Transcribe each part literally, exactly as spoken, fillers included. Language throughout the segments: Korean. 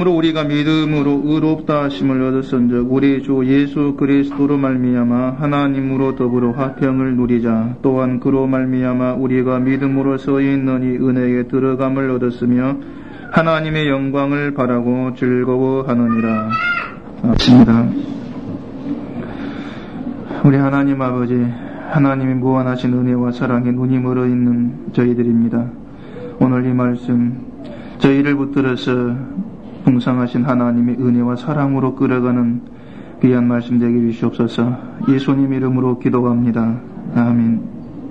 그러므로 우리가 믿음으로 의롭다 하심을 얻었은즉 우리 주 예수 그리스도로 말미암아 하나님으로 더불어 화평을 누리자. 또한 그로 말미암아 우리가 믿음으로 서 있느니 은혜에 들어감을 얻었으며 하나님의 영광을 바라고 즐거워하느니라. 맞습니다. 우리 하나님 아버지, 하나님의 무한하신 은혜와 사랑에 눈이 멀어 있는 저희들입니다. 오늘 이 말씀 저희를 붙들어서 풍성하신 하나님의 은혜와 사랑으로 끌어가는 귀한 말씀 되게 주시옵소서. 예수님 이름으로 기도합니다. 아멘.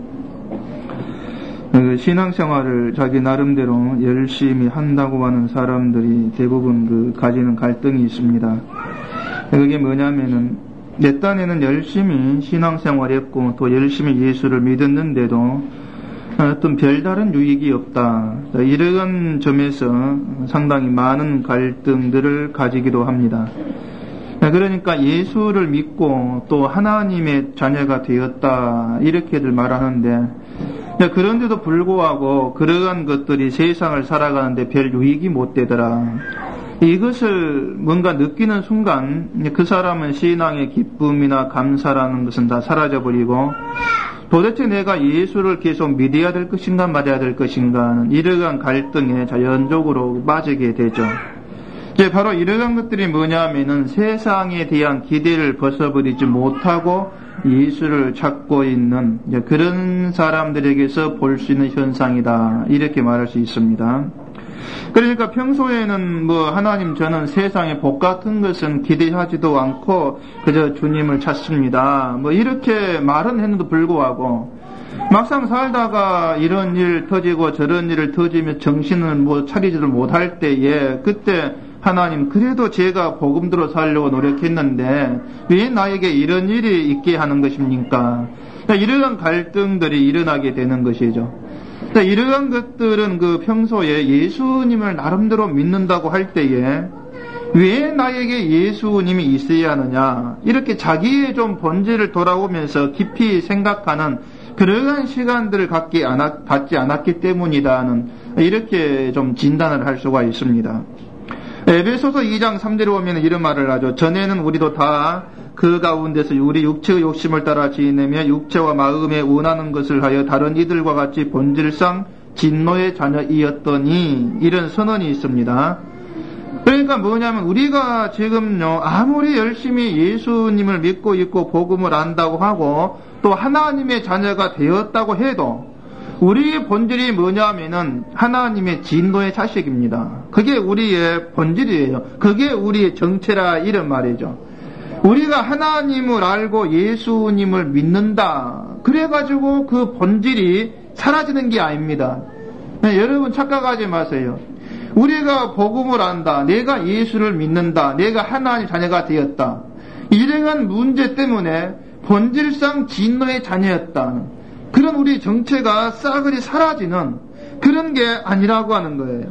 신앙생활을 자기 나름대로 열심히 한다고 하는 사람들이 대부분 그 가지는 갈등이 있습니다. 그게 뭐냐면은 내 딴에는 열심히 신앙생활했고 또 열심히 예수를 믿었는데도 어떤 별다른 유익이 없다. 이런 점에서 상당히 많은 갈등들을 가지기도 합니다. 그러니까 예수를 믿고 또 하나님의 자녀가 되었다 이렇게들 말하는데, 그런데도 불구하고 그러한 것들이 세상을 살아가는데 별 유익이 못 되더라. 이것을 뭔가 느끼는 순간 그 사람은 신앙의 기쁨이나 감사라는 것은 다 사라져버리고 도대체 내가 예수를 계속 믿어야 될 것인가 말아야 될 것인가 하는 이러한 갈등에 자연적으로 빠지게 되죠. 이제 바로 이러한 것들이 뭐냐면은 세상에 대한 기대를 벗어버리지 못하고 예수를 찾고 있는 그런 사람들에게서 볼 수 있는 현상이다. 이렇게 말할 수 있습니다. 그러니까 평소에는 뭐 하나님 저는 세상의 복 같은 것은 기대하지도 않고 그저 주님을 찾습니다. 뭐 이렇게 말은 했는데도 불구하고 막상 살다가 이런 일 터지고 저런 일을 터지며 정신을 뭐 차리지를 못할 때에 그때 하나님 그래도 제가 복음대로 살려고 노력했는데 왜 나에게 이런 일이 있게 하는 것입니까? 이러한 갈등들이 일어나게 되는 것이죠. 이러한 것들은 그 평소에 예수님을 나름대로 믿는다고 할 때에 왜 나에게 예수님이 있어야 하느냐 이렇게 자기의 좀 본질을 돌아오면서 깊이 생각하는 그러한 시간들을 갖지, 않았, 갖지 않았기 때문이다는 이렇게 좀 진단을 할 수가 있습니다. 에베소서 이 장 삼 절에 보면 이런 말을 하죠. 전에는 우리도 다 그 가운데서 우리 육체의 욕심을 따라 지내며 육체와 마음에 원하는 것을 하여 다른 이들과 같이 본질상 진노의 자녀이었더니 이런 선언이 있습니다. 그러니까 뭐냐면 우리가 지금요 아무리 열심히 예수님을 믿고 있고 복음을 안다고 하고 또 하나님의 자녀가 되었다고 해도 우리의 본질이 뭐냐면은 하나님의 진노의 자식입니다. 그게 우리의 본질이에요. 그게 우리의 정체라 이런 말이죠. 우리가 하나님을 알고 예수님을 믿는다. 그래가지고 그 본질이 사라지는 게 아닙니다. 네, 여러분 착각하지 마세요. 우리가 복음을 안다. 내가 예수를 믿는다. 내가 하나님 자녀가 되었다. 이러한 문제 때문에 본질상 진노의 자녀였다. 그런 우리 정체가 싸그리 사라지는 그런 게 아니라고 하는 거예요.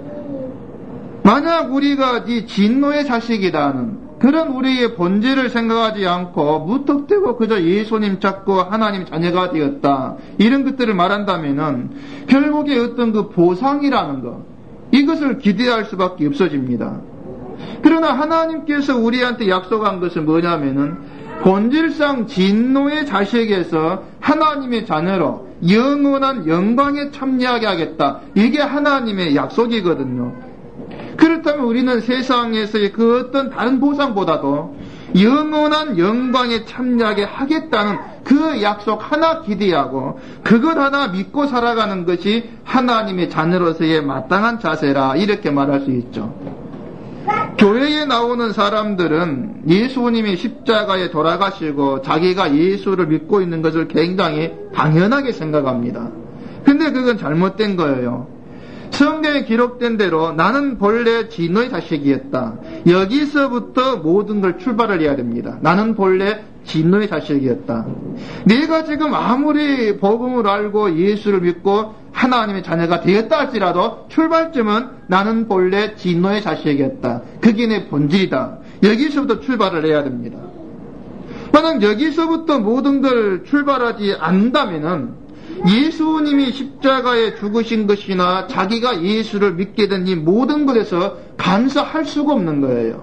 만약 우리가 이 진노의 자식이라는 그런 우리의 본질을 생각하지 않고 무턱대고 그저 예수님 찾고 하나님 자녀가 되었다 이런 것들을 말한다면은 결국에 어떤 그 보상이라는 것 이것을 기대할 수밖에 없어집니다. 그러나 하나님께서 우리한테 약속한 것은 뭐냐면은 본질상 진노의 자식에서 하나님의 자녀로 영원한 영광에 참여하게 하겠다. 이게 하나님의 약속이거든요. 그렇다면 우리는 세상에서의 그 어떤 다른 보상보다도 영원한 영광에 참여하게 하겠다는 그 약속 하나 기대하고 그것 하나 믿고 살아가는 것이 하나님의 자녀로서의 마땅한 자세라 이렇게 말할 수 있죠. 교회에 나오는 사람들은 예수님이 십자가에 돌아가시고 자기가 예수를 믿고 있는 것을 굉장히 당연하게 생각합니다. 근데 그건 잘못된 거예요. 성경에 기록된 대로 나는 본래 진노의 자식이었다. 여기서부터 모든 걸 출발을 해야 됩니다. 나는 본래 진노의 자식이었다. 내가 지금 아무리 복음을 알고 예수를 믿고 하나님의 자녀가 되었다 할지라도 출발점은 나는 본래 진노의 자식이었다. 그게 내 본질이다. 여기서부터 출발을 해야 됩니다. 만약 여기서부터 모든 걸 출발하지 않는다면은 예수님이 십자가에 죽으신 것이나 자기가 예수를 믿게 된 이 모든 것에서 감사할 수가 없는 거예요.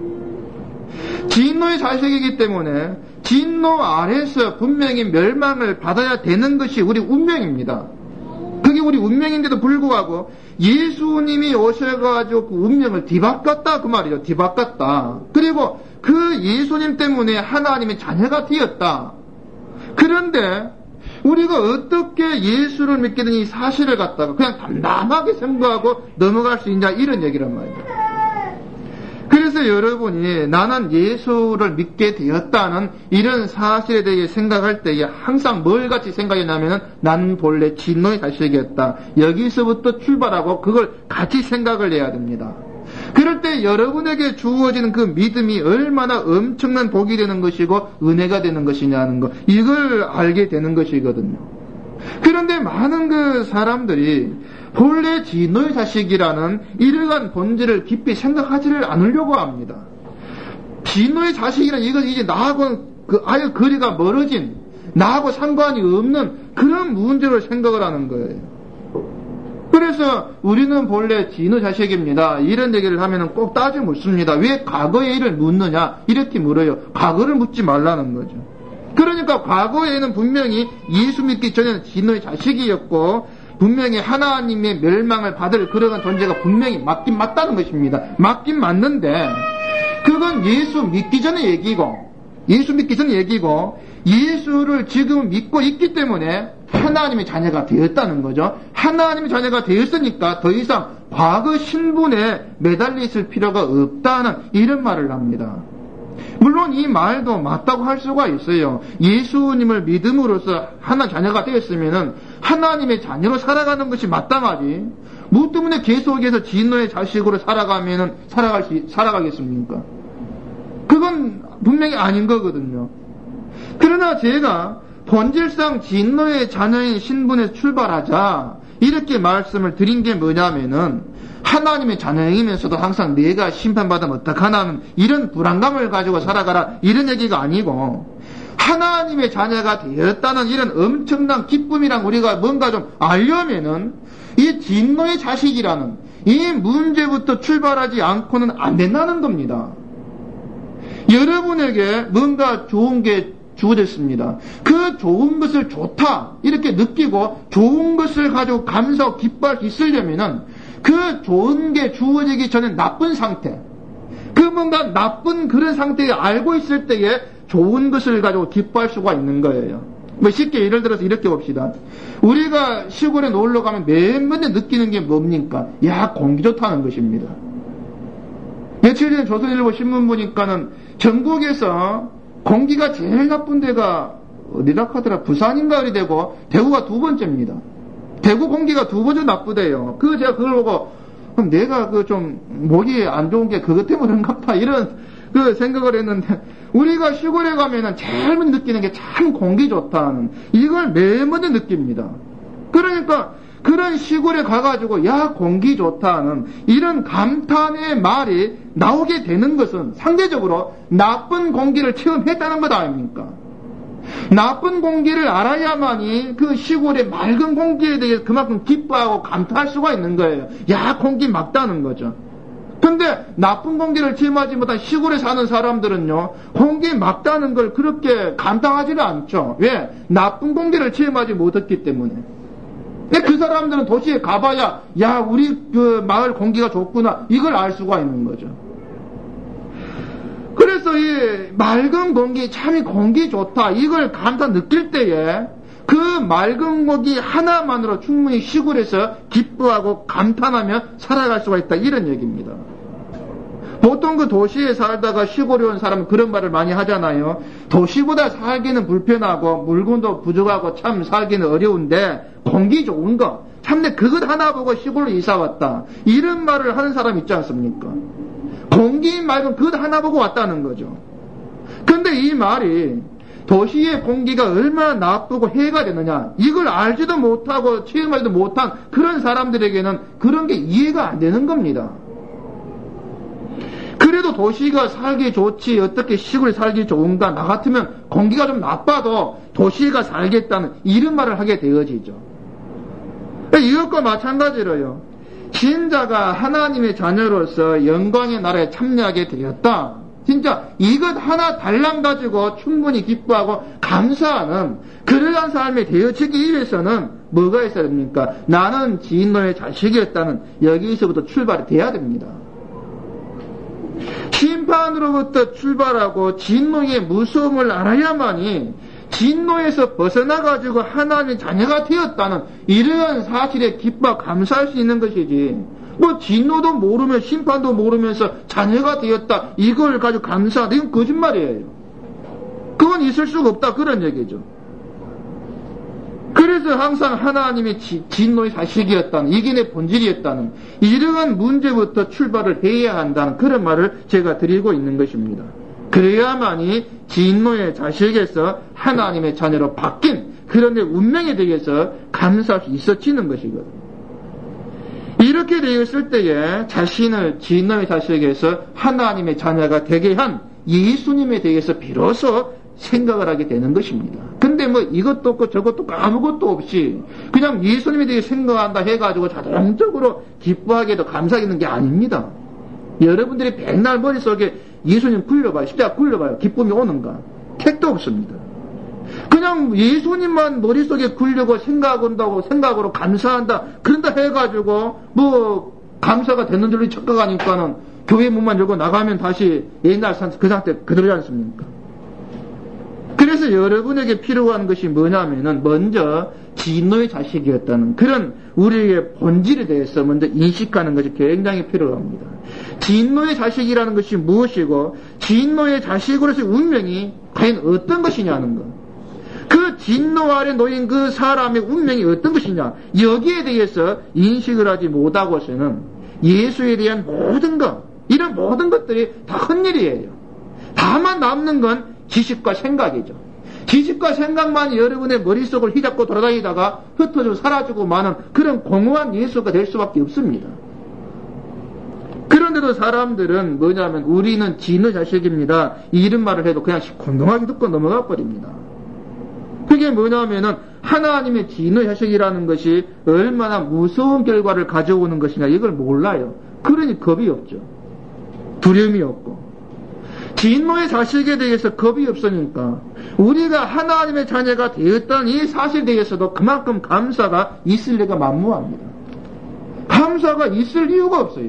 진노의 자식이기 때문에 진노 아래서 분명히 멸망을 받아야 되는 것이 우리 운명입니다. 그게 우리 운명인데도 불구하고 예수님이 오셔가지고 그 운명을 뒤바꿨다 그 말이죠. 뒤바꿨다. 그리고 그 예수님 때문에 하나님의 자녀가 되었다. 그런데 우리가 어떻게 예수를 믿게 된 이 사실을 갖다가 그냥 담담하게 생각하고 넘어갈 수 있냐 이런 얘기란 말이죠. 그래서 여러분이 나는 예수를 믿게 되었다는 이런 사실에 대해 생각할 때에 항상 뭘 같이 생각했냐면은 난 본래 진노의 자식이었다. 여기서부터 출발하고 그걸 같이 생각을 해야 됩니다. 그럴 때 여러분에게 주어지는 그 믿음이 얼마나 엄청난 복이 되는 것이고 은혜가 되는 것이냐는 것, 이걸 알게 되는 것이거든요. 그런데 많은 그 사람들이 본래 진노의 자식이라는 이러한 본질을 깊이 생각하지를 않으려고 합니다. 진노의 자식이라는 이건 이제 나하고 그 아예 거리가 멀어진, 나하고 상관이 없는 그런 문제로 생각을 하는 거예요. 그래서 우리는 본래 진노의 자식입니다. 이런 얘기를 하면 꼭 따져 묻습니다. 왜 과거의 일을 묻느냐? 이렇게 물어요. 과거를 묻지 말라는 거죠. 그러니까 과거에는 분명히 예수 믿기 전에는 진노의 자식이었고 분명히 하나님의 멸망을 받을 그러한 존재가 분명히 맞긴 맞다는 것입니다. 맞긴 맞는데 그건 예수 믿기 전의 얘기고 예수 믿기 전의 얘기고 예수를 지금 믿고 있기 때문에 하나님의 자녀가 되었다는 거죠. 하나님의 자녀가 되었으니까 더 이상 과거 신분에 매달려 있을 필요가 없다는 이런 말을 합니다. 물론 이 말도 맞다고 할 수가 있어요. 예수님을 믿음으로써 하나 자녀가 되었으면은 하나님의 자녀로 살아가는 것이 마땅하지. 뭐 때문에 계속해서 진노의 자식으로 살아가면은 살아갈 수, 살아가겠습니까? 그건 분명히 아닌 거거든요. 그러나 제가 본질상 진노의 자녀인 신분에서 출발하자 이렇게 말씀을 드린 게 뭐냐면은 하나님의 자녀이면서도 항상 내가 심판받으면 어떡하나는 이런 불안감을 가지고 살아가라 이런 얘기가 아니고 하나님의 자녀가 되었다는 이런 엄청난 기쁨이랑 우리가 뭔가 좀 알려면은 이 진노의 자식이라는 이 문제부터 출발하지 않고는 안 된다는 겁니다. 여러분에게 뭔가 좋은 게 주어졌습니다. 그 좋은 것을 좋다 이렇게 느끼고 좋은 것을 가지고 감사하고 기뻐할 수 있으려면은 그 좋은 게 주어지기 전에 나쁜 상태, 그 뭔가 나쁜 그런 상태에 알고 있을 때에 좋은 것을 가지고 기뻐할 수가 있는 거예요. 뭐 쉽게 예를 들어서 이렇게 봅시다. 우리가 시골에 놀러 가면 맨 먼저 느끼는 게 뭡니까? 야, 공기 좋다는 것입니다. 며칠 전에 조선일보 신문 보니까는 전국에서 공기가 제일 나쁜 데가 어디라 하더라? 부산인가 어디 되고 대구가 두 번째입니다. 대구 공기가 두 번째 나쁘대요. 그 제가 그걸 보고 그럼 내가 그 좀 목이 안 좋은 게 그것 때문인가 봐 이런 그 생각을 했는데 우리가 시골에 가면은 제일 먼저 느끼는 게 참 공기 좋다는 이걸 매일 먼저 느낍니다. 그러니까 그런 시골에 가가지고 야 공기 좋다는 이런 감탄의 말이 나오게 되는 것은 상대적으로 나쁜 공기를 체험했다는 것 아닙니까? 나쁜 공기를 알아야만이 그 시골의 맑은 공기에 대해 그만큼 기뻐하고 감탄할 수가 있는 거예요. 야 공기 맑다는 거죠. 근데 나쁜 공기를 체험하지 못한 시골에 사는 사람들은요 공기 맑다는 걸 그렇게 감당하지는 않죠. 왜? 나쁜 공기를 체험하지 못했기 때문에. 근데 그 사람들은 도시에 가봐야 야 우리 그 마을 공기가 좋구나 이걸 알 수가 있는 거죠. 그래서 이 맑은 공기 참 공기 좋다 이걸 감탄 느낄 때에 그 맑은 공기 하나만으로 충분히 시골에서 기뻐하고 감탄하며 살아갈 수가 있다 이런 얘기입니다. 보통 그 도시에 살다가 시골에 온 사람은 그런 말을 많이 하잖아요. 도시보다 살기는 불편하고 물건도 부족하고 참 살기는 어려운데 공기 좋은 거 참 내 그것 하나 보고 시골로 이사 왔다 이런 말을 하는 사람 있지 않습니까? 공기 맑은 그것 하나 보고 왔다는 거죠. 근데 이 말이 도시의 공기가 얼마나 나쁘고 해가 되느냐 이걸 알지도 못하고 체험하지도 못한 그런 사람들에게는 그런 게 이해가 안 되는 겁니다. 그래도 그래도 도시가 살기 좋지 어떻게 시골에 살기 좋은가. 나 같으면 공기가 좀 나빠도 도시가 살겠다는 이런 말을 하게 되어지죠. 이것과 마찬가지로요. 신자가 하나님의 자녀로서 영광의 나라에 참여하게 되었다. 진짜 이것 하나 달랑 가지고 충분히 기뻐하고 감사하는 그러한 삶이 되어지기 위해서는 뭐가 있어야 됩니까? 나는 진노의 자식이었다는 여기서부터 출발이 돼야 됩니다. 심판으로부터 출발하고 진노의 무서움을 알아야만이 진노에서 벗어나가지고 하나님의 자녀가 되었다는 이러한 사실에 기뻐 감사할 수 있는 것이지, 뭐 진노도 모르면 심판도 모르면서 자녀가 되었다 이걸 가지고 감사하다, 이건 거짓말이에요. 그건 있을 수가 없다 그런 얘기죠. 그래서 항상 하나님이 지, 진노의 자식이었다는, 이게 내 본질이었다는 이러한 문제부터 출발을 해야 한다는 그런 말을 제가 드리고 있는 것입니다. 그래야만이 진노의 자식에서 하나님의 자녀로 바뀐 그런 데 운명에 대해서 감사할 수 있어지는 것이거든요. 이렇게 되었을 때에 자신을 진노의 자식에서 하나님의 자녀가 되게 한 예수님에 대해서 비로소 생각을 하게 되는 것입니다. 근데 뭐 이것도 없고 저것도 없고 아무것도 없이 그냥 예수님에 대해 생각한다 해가지고 자동적으로 기뻐하게도 감사하게 게 아닙니다. 여러분들이 백날 머릿속에 예수님 굴려봐요. 십자가 굴려봐요. 기쁨이 오는가? 택도 없습니다. 그냥 예수님만 머릿속에 굴려고 생각한다고 생각으로 감사한다 그런다 해가지고 뭐 감사가 되는 줄로 착각하니까는 교회 문만 열고 나가면 다시 옛날 그 상태 그대로지 않습니까? 그래서 여러분에게 필요한 것이 뭐냐면은 먼저 진노의 자식이었다는 그런 우리의 본질에 대해서 먼저 인식하는 것이 굉장히 필요합니다. 진노의 자식이라는 것이 무엇이고 진노의 자식으로서의 운명이 과연 어떤 것이냐는 것. 그 진노 아래 놓인 그 사람의 운명이 어떤 것이냐, 여기에 대해서 인식을 하지 못하고서는 예수에 대한 모든 것, 이런 모든 것들이 다 헛일이에요. 다만 남는 건 지식과 생각이죠. 지식과 생각만 여러분의 머릿속을 휘잡고 돌아다니다가 흩어지고 사라지고 마는 그런 공허한 예수가 될 수밖에 없습니다. 그런데도 사람들은 뭐냐면 우리는 진의 자식입니다, 이런 말을 해도 그냥 공평하게 듣고 넘어가 버립니다. 그게 뭐냐면은 하나님의 진의 자식이라는 것이 얼마나 무서운 결과를 가져오는 것이냐 이걸 몰라요. 그러니 겁이 없죠. 두려움이 없고. 진노의 자식에 대해서 겁이 없으니까 우리가 하나님의 자녀가 되었다는 이 사실에 대해서도 그만큼 감사가 있을 리가 만무합니다. 감사가 있을 이유가 없어요.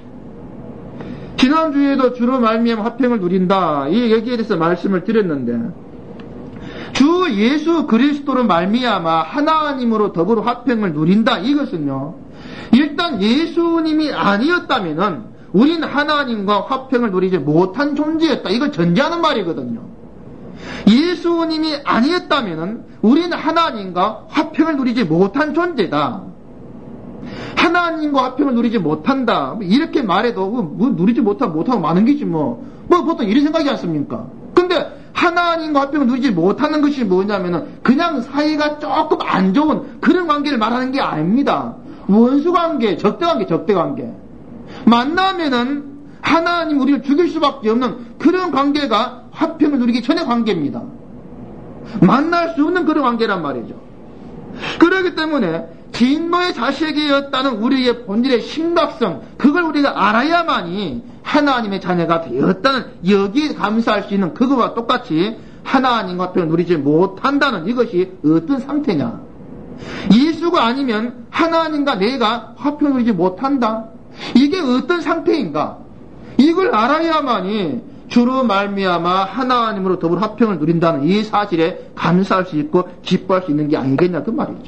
지난주에도 주로 말미암아 화평을 누린다 이 얘기에 대해서 말씀을 드렸는데, 주 예수 그리스도로 말미암아 하나님으로 더불어 화평을 누린다 이것은요, 일단 예수님이 아니었다면은 우린 하나님과 화평을 누리지 못한 존재였다. 이걸 전제하는 말이거든요. 예수님이 아니었다면 우리는 하나님과 화평을 누리지 못한 존재다. 하나님과 화평을 누리지 못한다. 이렇게 말해도 뭐 누리지 못하고 못하고 많은 게지 뭐. 뭐 보통 이런 생각이지 않습니까? 근데 하나님과 화평을 누리지 못하는 것이 뭐냐면은 그냥 사이가 조금 안 좋은 그런 관계를 말하는 게 아닙니다. 원수 관계, 적대 관계, 적대 관계. 만나면은 하나님 우리를 죽일 수밖에 없는 그런 관계가 화평을 누리기 전의 관계입니다. 만날 수 없는 그런 관계란 말이죠. 그렇기 때문에 진노의 자식이었다는 우리의 본질의 심각성, 그걸 우리가 알아야만이 하나님의 자녀가 되었다는 여기에 감사할 수 있는 그거와 똑같이 하나님과 화평을 누리지 못한다는 이것이 어떤 상태냐. 예수가 아니면 하나님과 내가 화평을 누리지 못한다. 이게 어떤 상태인가? 이걸 알아야만이 주로 말미암아 하나님으로 더불어 화평을 누린다는 이 사실에 감사할 수 있고 기뻐할 수 있는 게 아니겠냐 그 말이죠.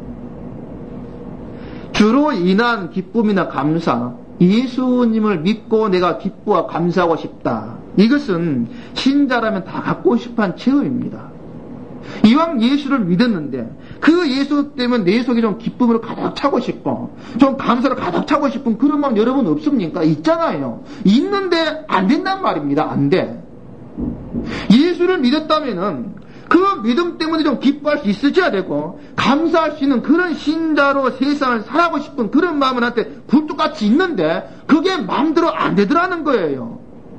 주로 인한 기쁨이나 감사, 예수님을 믿고 내가 기뻐하고 감사하고 싶다. 이것은 신자라면 다 갖고 싶은 체험입니다. 이왕 예수를 믿었는데 그 예수 때문에 내 속에 좀 기쁨으로 가득 차고 싶고 좀 감사로 가득 차고 싶은 그런 마음 여러분 없습니까? 있잖아요. 있는데 안 된단 말입니다. 안 돼. 예수를 믿었다면은 그 믿음 때문에 좀 기뻐할 수 있어야 되고 감사할 수 있는 그런 신자로 세상을 살아가고 싶은 그런 마음은 한테 굴뚝같이 있는데 그게 마음대로 안 되더라는 거예요.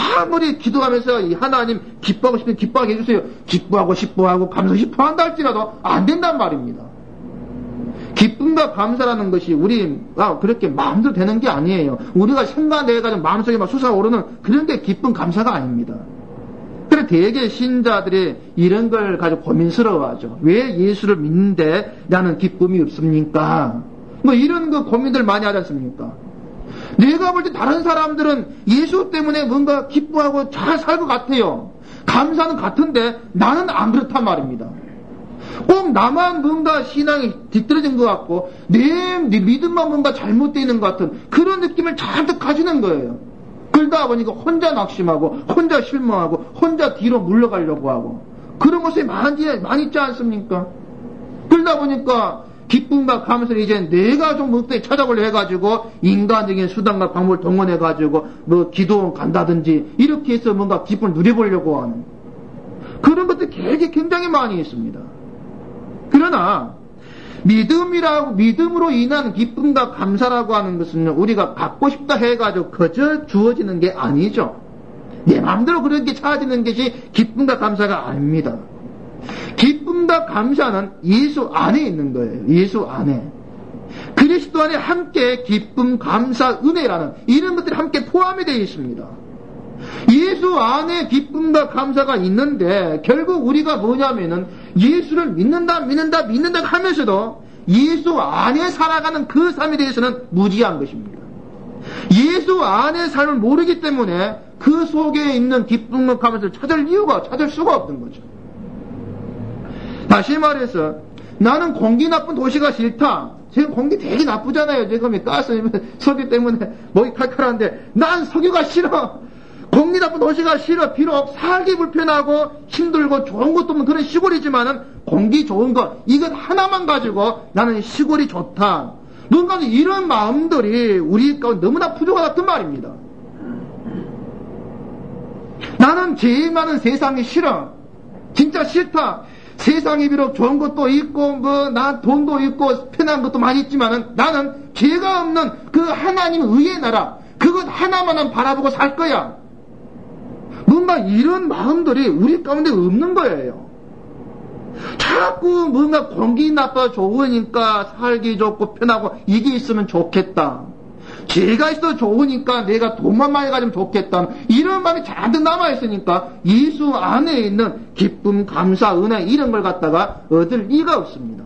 아무리 기도하면서 이 하나님 기뻐하고 싶으면 기뻐하게 해주세요. 기뻐하고 싶어하고 감사 싶어한다 할지라도 안 된단 말입니다. 기쁨과 감사라는 것이 우리가 그렇게 마음대로 되는 게 아니에요. 우리가 생각내가지고 마음속에 막 솟아오르는 그런 게 기쁨 감사가 아닙니다. 그래서 대개 신자들이 이런 걸 가지고 고민스러워하죠. 왜 예수를 믿는데 나는 기쁨이 없습니까? 뭐 이런 거 고민들 많이 하지 않습니까? 내가 볼 때 다른 사람들은 예수 때문에 뭔가 기뻐하고 잘 살 것 같아요. 감사는 같은데 나는 안 그렇단 말입니다. 꼭 나만 뭔가 신앙이 뒤떨어진 것 같고 내, 내 믿음만 뭔가 잘못되어 있는 것 같은 그런 느낌을 잔뜩 가지는 거예요. 그러다 보니까 혼자 낙심하고 혼자 실망하고 혼자 뒤로 물러가려고 하고 그런 모습이 많이, 많이 있지 않습니까? 그러다 보니까 기쁨과 감사를 이제 내가 좀 목적에 찾아보려 해가지고 인간적인 수단과 방법을 동원해가지고 뭐 기도 간다든지 이렇게 해서 뭔가 기쁨을 누려보려고 하는 그런 것들이 되게 굉장히 많이 있습니다. 그러나 믿음이라고 믿음으로 인한 기쁨과 감사라고 하는 것은 우리가 갖고 싶다 해가지고 거저 주어지는 게 아니죠. 내 마음대로 그렇게 찾아지는 것이 기쁨과 감사가 아닙니다. 기쁨과 감사는 예수 안에 있는 거예요. 예수 안에. 그리스도 안에 함께 기쁨, 감사, 은혜라는 이런 것들이 함께 포함이 되어 있습니다. 예수 안에 기쁨과 감사가 있는데 결국 우리가 뭐냐면은 예수를 믿는다 믿는다 믿는다 하면서도 예수 안에 살아가는 그 삶에 대해서는 무지한 것입니다. 예수 안의 삶을 모르기 때문에 그 속에 있는 기쁨과 감사를 찾을 이유가 찾을 수가 없는 거죠. 다시 말해서 나는 공기 나쁜 도시가 싫다. 지금 공기 되게 나쁘잖아요. 지금 가스 석유 때문에 목이 칼칼한데 난 석유가 싫어. 공기 나쁜 도시가 싫어. 비록 살기 불편하고 힘들고 좋은 것도 없는 그런 시골이지만은 공기 좋은 것 이것 하나만 가지고 나는 시골이 좋다. 뭔가 이런 마음들이 우리 가운데 너무나 부족하단 말입니다. 나는 제일 많은 세상이 싫어. 진짜 싫다. 세상이 비록 좋은 것도 있고 뭐 나 돈도 있고 편한 것도 많이 있지만은 나는 죄가 없는 그 하나님 의의 나라 그것 하나만은 바라보고 살 거야. 뭔가 이런 마음들이 우리 가운데 없는 거예요. 자꾸 뭔가 공기 나빠 좋으니까 살기 좋고 편하고 이게 있으면 좋겠다. 죄가 있어도 좋으니까 내가 돈만 많이 가지면 좋겠다. 이런 마음이 잔뜩 남아있으니까 예수 안에 있는 기쁨, 감사, 은혜 이런 걸 갖다가 얻을 리가 없습니다.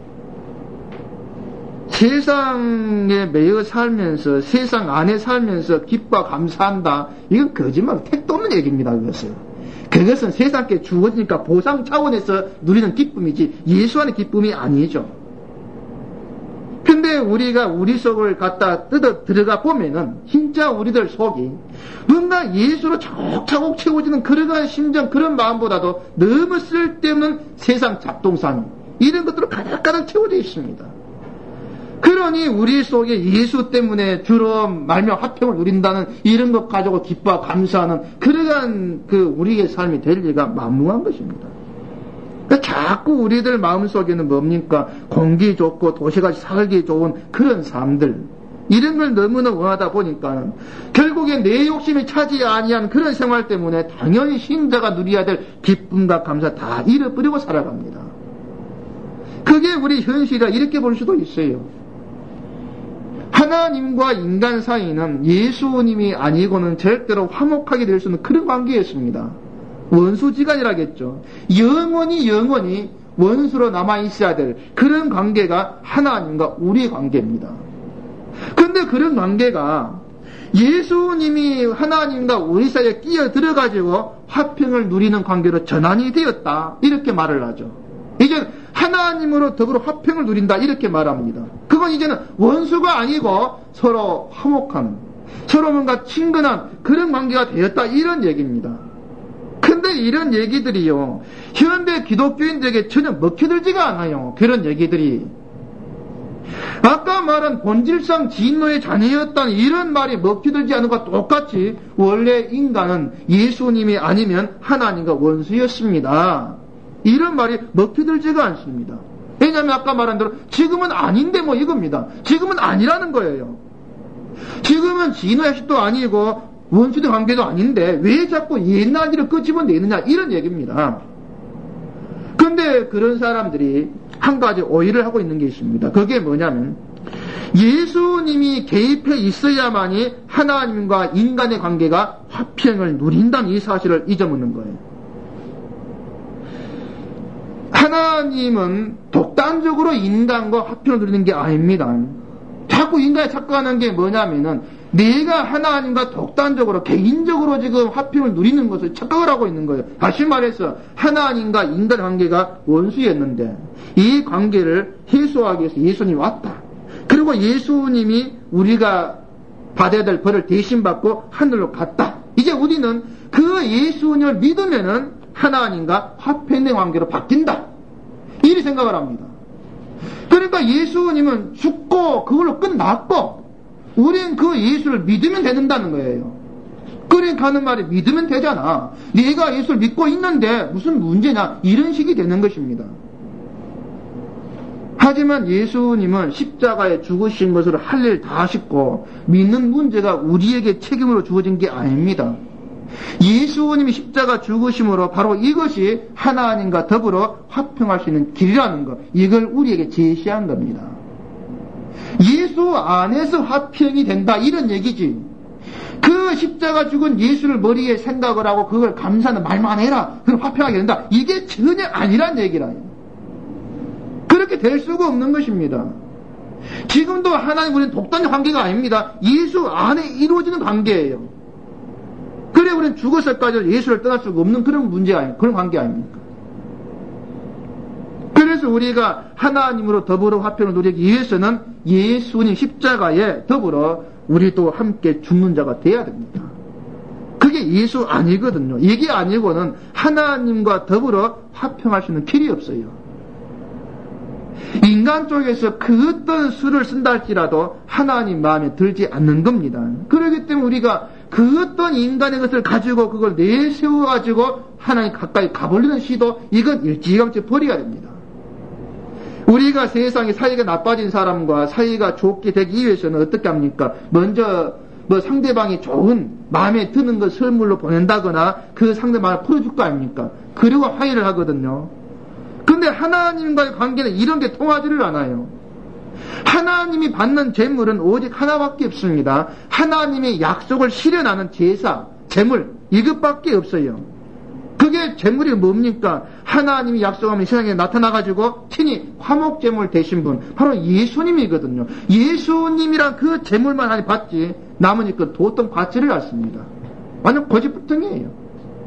세상에 매여 살면서 세상 안에 살면서 기뻐 감사한다. 이건 거짓말, 택도 없는 얘기입니다. 그것은. 그것은 세상께 주어지니까 보상 차원에서 누리는 기쁨이지 예수 안의 기쁨이 아니죠. 근데 우리가 우리 속을 갖다 뜯어 들어가 보면은 진짜 우리들 속이 뭔가 예수로 차곡차곡 채워지는 그러한 심정 그런 마음보다도 너무 쓸데없는 세상 잡동사니 이런 것들로 가득가득 채워져 있습니다. 그러니 우리 속에 예수 때문에 주로 말며 화평을 누린다는 이런 것 가지고 기뻐 감사하는 그러한 그 우리의 삶이 될 리가 만무한 것입니다. 그러니까 자꾸 우리들 마음속에는 뭡니까? 공기 좋고 도시같이 살기 좋은 그런 삶들 이런 걸 너무나 원하다 보니까 결국에 내 욕심이 차지 아니한 그런 생활 때문에 당연히 신자가 누려야 될 기쁨과 감사 다 잃어버리고 살아갑니다. 그게 우리 현실이라 이렇게 볼 수도 있어요. 하나님과 인간 사이는 예수님이 아니고는 절대로 화목하게 될 수 없는 그런 관계였습니다. 원수지간이라겠죠. 영원히 영원히 원수로 남아있어야 될 그런 관계가 하나님과 우리의 관계입니다. 그런데 그런 관계가 예수님이 하나님과 우리 사이에 끼어 들어가지고 화평을 누리는 관계로 전환이 되었다. 이렇게 말을 하죠. 이제 하나님으로 더불어 화평을 누린다. 이렇게 말합니다. 그건 이제는 원수가 아니고 서로 화목한, 서로 뭔가 친근한 그런 관계가 되었다. 이런 얘기입니다. 근데 이런 얘기들이요, 현대 기독교인들에게 전혀 먹혀들지가 않아요. 그런 얘기들이. 아까 말한 본질상 진노의 자녀였다는 이런 말이 먹혀들지 않은 것과 똑같이 원래 인간은 예수님이 아니면 하나님과 원수였습니다. 이런 말이 먹혀들지가 않습니다. 왜냐하면 아까 말한 대로 지금은 아닌데 뭐 이겁니다. 지금은 아니라는 거예요. 지금은 진노의 시도 아니고 원수된 관계도 아닌데 왜 자꾸 옛날 일을 끄집어내느냐 이런 얘기입니다. 그런데 그런 사람들이 한 가지 오해를 하고 있는 게 있습니다. 그게 뭐냐면 예수님이 개입해 있어야만이 하나님과 인간의 관계가 화평을 누린다는 이 사실을 잊어먹는 거예요. 하나님은 독단적으로 인간과 화평을 누리는 게 아닙니다. 자꾸 인간이 착각하는 게 뭐냐면은 내가 하나님과 독단적으로 개인적으로 지금 화평을 누리는 것을 착각을 하고 있는 거예요. 다시 말해서 하나님과 인간 관계가 원수였는데 이 관계를 해소하기 위해서 예수님이 왔다. 그리고 예수님이 우리가 받아야 될 벌을 대신 받고 하늘로 갔다. 이제 우리는 그 예수님을 믿으면은 하나님과 화평의 관계로 바뀐다. 이렇게 생각을 합니다. 그러니까 예수님은 죽고 그걸로 끝났고 우린 그 예수를 믿으면 된다는 거예요. 그러니까 하는 말이 믿으면 되잖아. 네가 예수를 믿고 있는데 무슨 문제냐 이런 식이 되는 것입니다. 하지만 예수님은 십자가에 죽으신 것으로 할 일 다 하셨고 믿는 문제가 우리에게 책임으로 주어진 게 아닙니다. 예수님이 십자가 죽으심으로 바로 이것이 하나님과 더불어 화평할 수 있는 길이라는 것, 이걸 우리에게 제시한 겁니다. 예수 안에서 화평이 된다 이런 얘기지. 그 십자가 죽은 예수를 머리에 생각을 하고 그걸 감사하는 말만 해라 그럼 화평하게 된다, 이게 전혀 아니란 얘기라요. 그렇게 될 수가 없는 것입니다. 지금도 하나님 우리는 독단적 관계가 아닙니다. 예수 안에 이루어지는 관계예요. 그래 우리는 죽어서까지 예수를 떠날 수가 없는 그런 문제가 아닙니까? 그런 관계 아닙니까? 그래서 우리가 하나님으로 더불어 화평을 누리기 위해서는 예수님 십자가에 더불어 우리도 함께 죽는 자가 돼야 됩니다. 그게 예수 아니거든요. 이게 아니고는 하나님과 더불어 화평할 수 있는 길이 없어요. 인간 쪽에서 그 어떤 수를 쓴다 할지라도 하나님 마음에 들지 않는 겁니다. 그렇기 때문에 우리가 그 어떤 인간의 것을 가지고 그걸 내세워가지고 하나님 가까이 가보려는 시도, 이건 일찌감치 버려야 됩니다. 우리가 세상에 사이가 나빠진 사람과 사이가 좋게 되기 위해서는 어떻게 합니까? 먼저 뭐 상대방이 좋은 마음에 드는 걸 선물로 보낸다거나 그 상대방을 풀어줄 거 아닙니까? 그리고 화해를 하거든요. 근데 하나님과의 관계는 이런 게 통하지를 않아요. 하나님이 받는 재물은 오직 하나밖에 없습니다. 하나님의 약속을 실현하는 제사, 재물, 이것밖에 없어요. 그게 재물이 뭡니까? 하나님이 약속하면 세상에 나타나가지고 친히 화목재물 되신 분, 바로 예수님이거든요. 예수님이란 그 재물만 하니 받지 나머지 그 도통 받지를 않습니다. 완전 거짓부통이에요.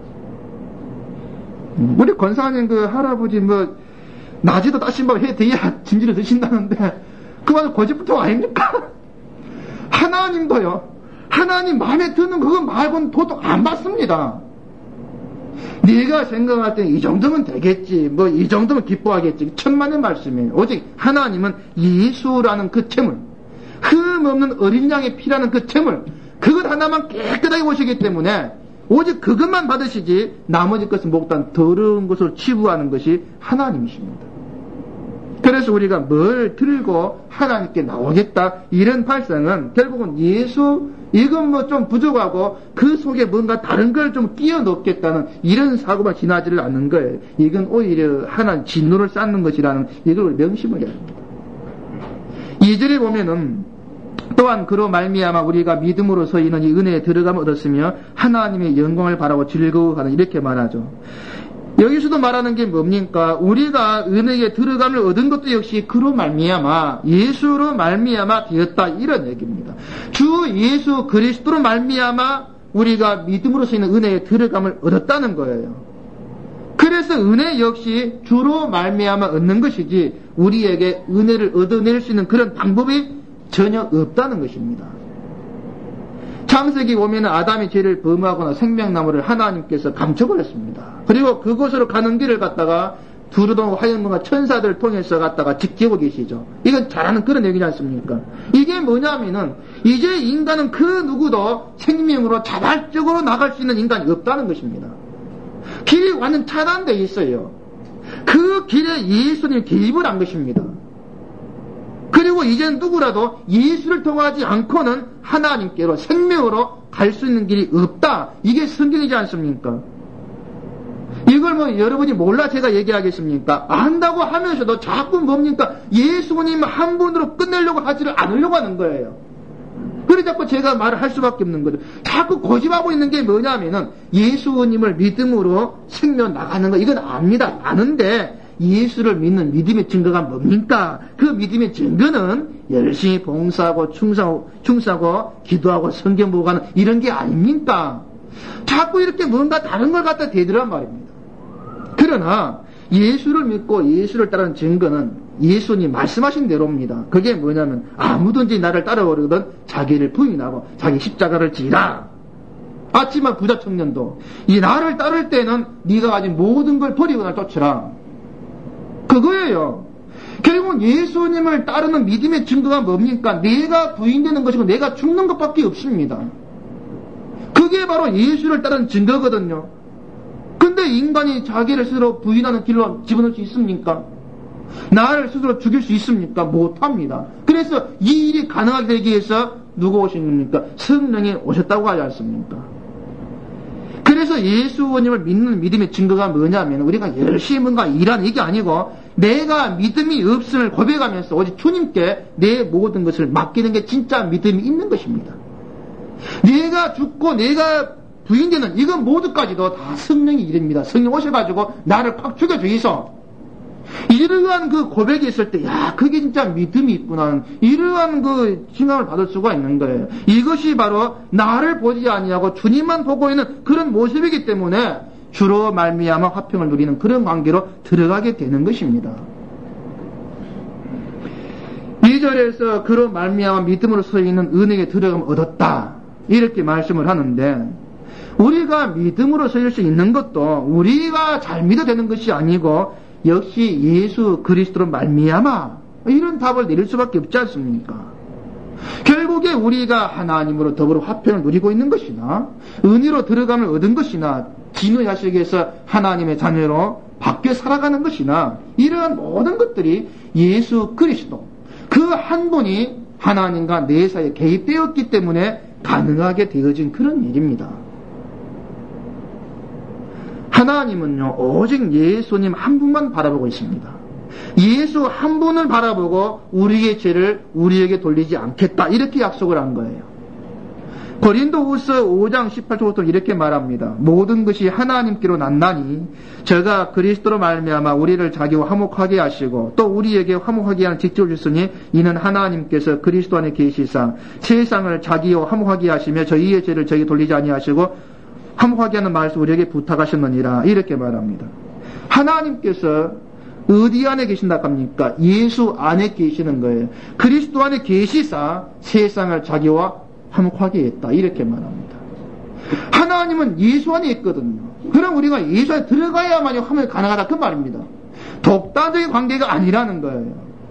우리 권사님 그 할아버지 뭐 낮에도 따신밥 해드려야 진지를 드신다는데 그건 거짓부통 아닙니까? 하나님도요, 하나님 마음에 드는 그거 말고는 도통 안 받습니다. 네가 생각할 때 이 정도면 되겠지, 뭐 이 정도면 기뻐하겠지, 천만의 말씀이에요. 오직 하나님은 예수라는 그 재물, 흠 없는 어린 양의 피라는 그 재물, 그것 하나만 깨끗하게 보시기 때문에 오직 그것만 받으시지 나머지 것은 목단 더러운 것으로 치부하는 것이 하나님이십니다. 그래서 우리가 뭘 들고 하나님께 나오겠다 이런 발상은 결국은 예수, 이건 뭐 좀 부족하고 그 속에 뭔가 다른 걸 좀 끼워 넣겠다는 이런 사고만 지나지를 않는 거예요. 이건 오히려 하나님 진노를 쌓는 것이라는 이걸 명심을 해야 합니다. 이 절에 보면은 또한 그로 말미암아 우리가 믿음으로서 이는 이 은혜에 들어감을 얻었으며 하나님의 영광을 바라고 즐거워하는, 이렇게 말하죠. 여기서도 말하는 게 뭡니까? 우리가 은혜에 들어감을 얻은 것도 역시 그로 말미암아, 예수로 말미암아 되었다, 이런 얘기입니다. 주 예수 그리스도로 말미암아 우리가 믿음으로서 있는 은혜에 들어감을 얻었다는 거예요. 그래서 은혜 역시 주로 말미암아 얻는 것이지 우리에게 은혜를 얻어낼 수 있는 그런 방법이 전혀 없다는 것입니다. 창세기 보면 아담이 죄를 범하거나 생명나무를 하나님께서 감춰버렸습니다. 그리고 그곳으로 가는 길을 갔다가 두루동 화염문과 천사들을 통해서 갔다가 지키고 계시죠. 이건 잘 아는 그런 얘기지 않습니까? 이게 뭐냐면은 이제 인간은 그 누구도 생명으로 자발적으로 나갈 수 있는 인간이 없다는 것입니다. 길이 완전 차단되어 있어요. 그 길에 예수님이 개입을 한 것입니다. 그리고 이제 누구라도 예수를 통하지 않고는 하나님께로 생명으로 갈 수 있는 길이 없다. 이게 성경이지 않습니까? 이걸 뭐 여러분이 몰라 제가 얘기하겠습니까? 안다고 하면서도 자꾸 뭡니까? 예수님 한 분으로 끝내려고 하지를 않으려고 하는 거예요. 그래 자꾸 제가 말을 할 수밖에 없는 거죠. 자꾸 고집하고 있는 게 뭐냐면은 예수님을 믿음으로 생명 나가는 거 이건 압니다. 아는데 예수를 믿는 믿음의 증거가 뭡니까? 그 믿음의 증거는 열심히 봉사하고 충성하고, 충성하고 기도하고 성경 보고 가는 이런 게 아닙니까? 자꾸 이렇게 뭔가 다른 걸 갖다 대더란 말입니다. 그러나 예수를 믿고 예수를 따르는 증거는 예수님 말씀하신 대로입니다. 그게 뭐냐면 아무든지 나를 따라오려거든 자기를 부인하고 자기 십자가를 지라. 아침만 부자 청년도 이 나를 따를 때는 네가 가진 모든 걸 버리고 날 쫓으라. 그거예요. 결국 예수님을 따르는 믿음의 증거가 뭡니까? 내가 부인되는 것이고 내가 죽는 것밖에 없습니다. 그게 바로 예수를 따르는 증거거든요. 근데 인간이 자기를 스스로 부인하는 길로 집어넣을 수 있습니까? 나를 스스로 죽일 수 있습니까? 못합니다. 그래서 이 일이 가능하게 되기 위해서 누가 오신 겁니까? 성령이 오셨다고 하지 않습니까? 그래서 예수님을 믿는 믿음의 증거가 뭐냐면 우리가 열심히 뭔가 일하는 이게 아니고 내가 믿음이 없음을 고백하면서 오직 주님께 내 모든 것을 맡기는 게 진짜 믿음이 있는 것입니다. 내가 죽고 내가 부인되는 이건 모두까지도 다 성령의 일입니다. 성령 오셔가지고 나를 팍 죽여주이소. 이러한 그 고백이 있을 때, 야, 그게 진짜 믿음이 있구나. 이러한 그 칭함을 받을 수가 있는 거예요. 이것이 바로 나를 보지 아니하고 주님만 보고 있는 그런 모습이기 때문에 주로 말미암아 화평을 누리는 그런 관계로 들어가게 되는 것입니다. 이 절에서 그로 말미암아 믿음으로 서 있는 은혜에 들어가면 얻었다. 이렇게 말씀을 하는데 우리가 믿음으로 서 있을 수 있는 것도 우리가 잘 믿어야 되는 것이 아니고 역시 예수 그리스도로 말미암아 이런 답을 내릴 수밖에 없지 않습니까? 결국에 우리가 하나님으로 더불어 화평을 누리고 있는 것이나 은혜로 들어감을 얻은 것이나 진의 자식에서 하나님의 자녀로 바뀌어 살아가는 것이나 이러한 모든 것들이 예수 그리스도 그 한 분이 하나님과 내 사이에 개입되었기 때문에 가능하게 되어진 그런 일입니다. 하나님은요 오직 예수님 한 분만 바라보고 있습니다. 예수 한 분을 바라보고 우리의 죄를 우리에게 돌리지 않겠다 이렇게 약속을 한 거예요. 고린도후서 오 장 십팔 절부터 이렇게 말합니다. 모든 것이 하나님께로 났나니 저가 그리스도로 말미암아 우리를 자기와 화목하게 하시고 또 우리에게 화목하게 하는 직책을 주시니 이는 하나님께서 그리스도 안에 계시사 세상을 자기와 화목하게 하시며 저희의 죄를 저에게 돌리지 아니하시고 화목하게 하는 말씀 우리에게 부탁하셨느니라 이렇게 말합니다. 하나님께서 어디 안에 계신다 합니까? 예수 안에 계시는 거예요. 그리스도 안에 계시사 세상을 자기와 화목하게 했다 이렇게 말합니다. 하나님은 예수 안에 있거든요. 그럼 우리가 예수 안에 들어가야만이 화목이 가능하다 그 말입니다. 독단적인 관계가 아니라는 거예요.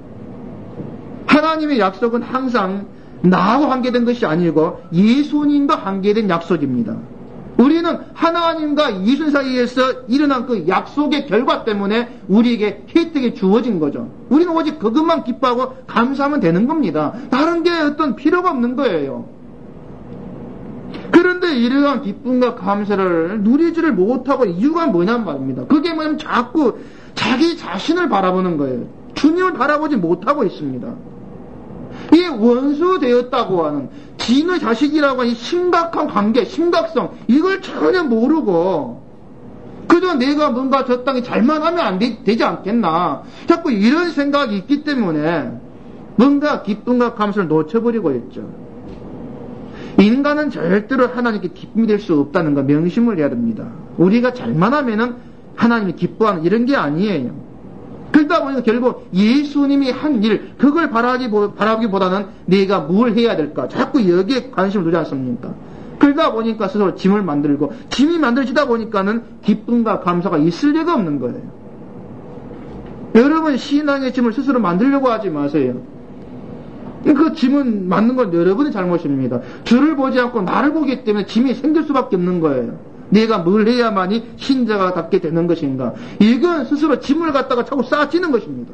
하나님의 약속은 항상 나하고 관계된 것이 아니고 예수님과 관계된 약속입니다. 우리는 하나님과 예수 사이에서 일어난 그 약속의 결과 때문에 우리에게 혜택이 주어진 거죠. 우리는 오직 그것만 기뻐하고 감사하면 되는 겁니다. 다른 게 어떤 필요가 없는 거예요. 그런데 이러한 기쁨과 감사를 누리지를 못하고 이유가 뭐냔 말입니다. 그게 뭐냐면 자꾸 자기 자신을 바라보는 거예요. 주님을 바라보지 못하고 있습니다. 이 원수 되었다고 하는 진의 자식이라고 하는 심각한 관계, 심각성 이걸 전혀 모르고 그저 내가 뭔가 저 땅에 잘만 하면 안 되, 되지 않겠나 자꾸 이런 생각이 있기 때문에 뭔가 기쁨과 감사를 놓쳐버리고 있죠. 인간은 절대로 하나님께 기쁨이 될 수 없다는 거 명심을 해야 됩니다. 우리가 잘만 하면은 하나님이 기뻐하는 이런 게 아니에요. 그러다 보니까 결국 예수님이 한 일, 그걸 바라기, 바라기보다는 내가 뭘 해야 될까? 자꾸 여기에 관심을 두지 않습니까? 그러다 보니까 스스로 짐을 만들고, 짐이 만들어지다 보니까는 기쁨과 감사가 있을 리가 없는 거예요. 여러분, 신앙의 짐을 스스로 만들려고 하지 마세요. 그 짐은 만든 건 여러분의 잘못입니다. 주를 보지 않고 나를 보기 때문에 짐이 생길 수밖에 없는 거예요. 내가 뭘 해야만이 신자가 답게 되는 것인가? 이건 스스로 짐을 갖다가 자꾸 쌓아지는 것입니다.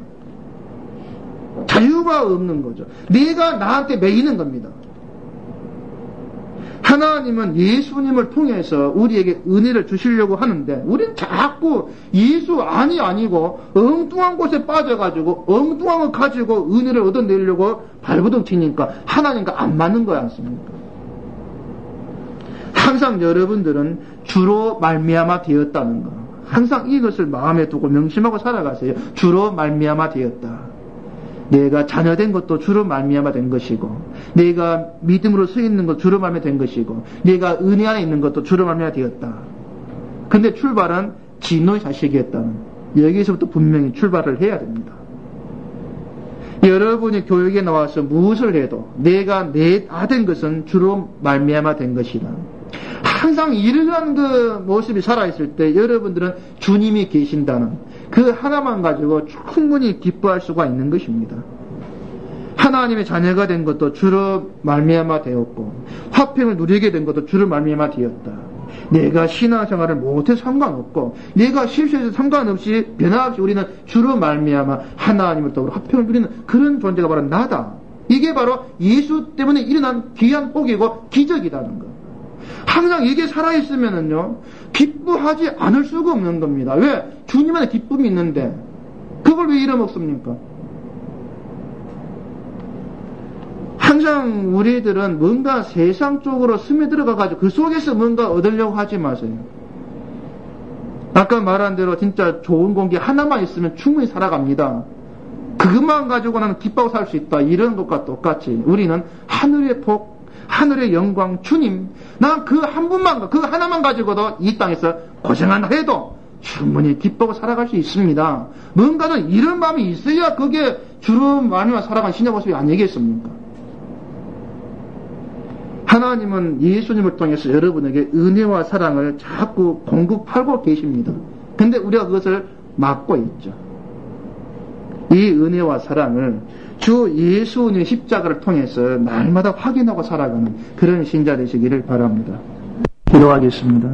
자유가 없는 거죠. 내가 나한테 매이는 겁니다. 하나님은 예수님을 통해서 우리에게 은혜를 주시려고 하는데 우리는 자꾸 예수 아니 아니고 엉뚱한 곳에 빠져가지고 엉뚱한 거 가지고 은혜를 얻어내려고 발버둥 치니까 하나님과 안 맞는 거야 않습니까? 항상 여러분들은 주로 말미암아 되었다는 거, 항상 이것을 마음에 두고 명심하고 살아가세요. 주로 말미암아 되었다. 내가 자녀된 것도 주로 말미암아 된 것이고, 내가 믿음으로 서 있는 것도 주로 말미암아 된 것이고, 내가 은혜 안에 있는 것도 주로 말미암아 되었다. 근데 출발은 진노의 자식이었다는, 여기서부터 분명히 출발을 해야 됩니다. 여러분이 교육에 나와서 무엇을 해도 내가 내 아된 것은 주로 말미암아 된 것이다. 항상 이러한 그 모습이 살아있을 때 여러분들은 주님이 계신다는 그 하나만 가지고 충분히 기뻐할 수가 있는 것입니다. 하나님의 자녀가 된 것도 주로 말미암아 되었고, 화평을 누리게 된 것도 주로 말미암아 되었다. 내가 신앙생활을 못해 상관없고, 내가 실수해서 상관없이 변화없이 우리는 주로 말미암아 하나님을 더불어 화평을 누리는 그런 존재가 바로 나다. 이게 바로 예수 때문에 일어난 귀한 복이고 기적이라는 것. 항상 이게 살아있으면은요, 기뻐하지 않을 수가 없는 겁니다. 왜? 주님 안에 기쁨이 있는데, 그걸 왜 잃어먹습니까? 항상 우리들은 뭔가 세상 쪽으로 스며들어가가지고 그 속에서 뭔가 얻으려고 하지 마세요. 아까 말한 대로 진짜 좋은 공기 하나만 있으면 충분히 살아갑니다. 그것만 가지고 나는 기뻐하고 살 수 있다. 이런 것과 똑같이 우리는 하늘의 복, 하늘의 영광, 주님, 난 그 한 분만, 그 하나만 가지고도 이 땅에서 고생한다 해도 충분히 기뻐하고 살아갈 수 있습니다. 뭔가는 이런 마음이 있어야 그게 주로 마음으로 살아간 신의 모습이 아니겠습니까? 하나님은 예수님을 통해서 여러분에게 은혜와 사랑을 자꾸 공급하고 계십니다. 근데 우리가 그것을 막고 있죠. 이 은혜와 사랑을 주 예수님의 십자가를 통해서 날마다 확인하고 살아가는 그런 신자 되시기를 바랍니다. 기도하겠습니다.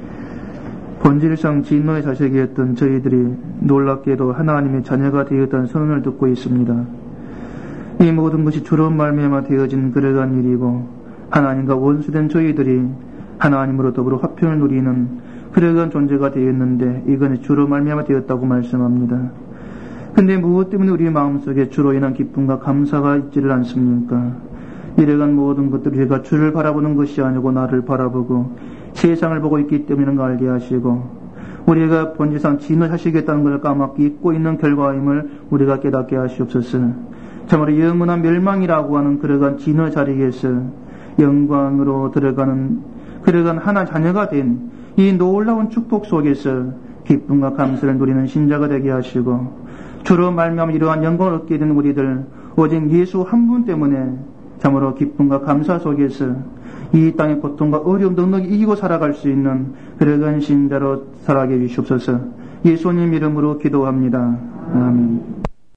본질상 진노의 자식이었던 저희들이 놀랍게도 하나님의 자녀가 되었다는 선언을 듣고 있습니다. 이 모든 것이 주로 말미암아 되어진 그러한 일이고, 하나님과 원수된 저희들이 하나님으로 더불어 화평을 누리는 그러한 존재가 되었는데, 이건 주로 말미암아 되었다고 말씀합니다. 근데 무엇 때문에 우리 마음속에 주로 인한 기쁨과 감사가 있지를 않습니까? 이러한 모든 것들이 우리가 주를 바라보는 것이 아니고 나를 바라보고 세상을 보고 있기 때문에 걸 알게 하시고, 우리가 본질상 진노하시겠다는 걸 까맣게 잊고 있는 결과임을 우리가 깨닫게 하시옵소서. 참으로 영원한 멸망이라고 하는 그러한 진노 자리에서 영광으로 들어가는 그러한 하나 자녀가 된 이 놀라운 축복 속에서 기쁨과 감사를 누리는 신자가 되게 하시고, 주로 말미암아 이러한 영광을 얻게 된 우리들 오직 예수 한 분 때문에 참으로 기쁨과 감사 속에서 이 땅의 고통과 어려움 넉넉히 이기고 살아갈 수 있는 그러한 신자로 살아가게 해주시옵소서. 예수님 이름으로 기도합니다. 아멘.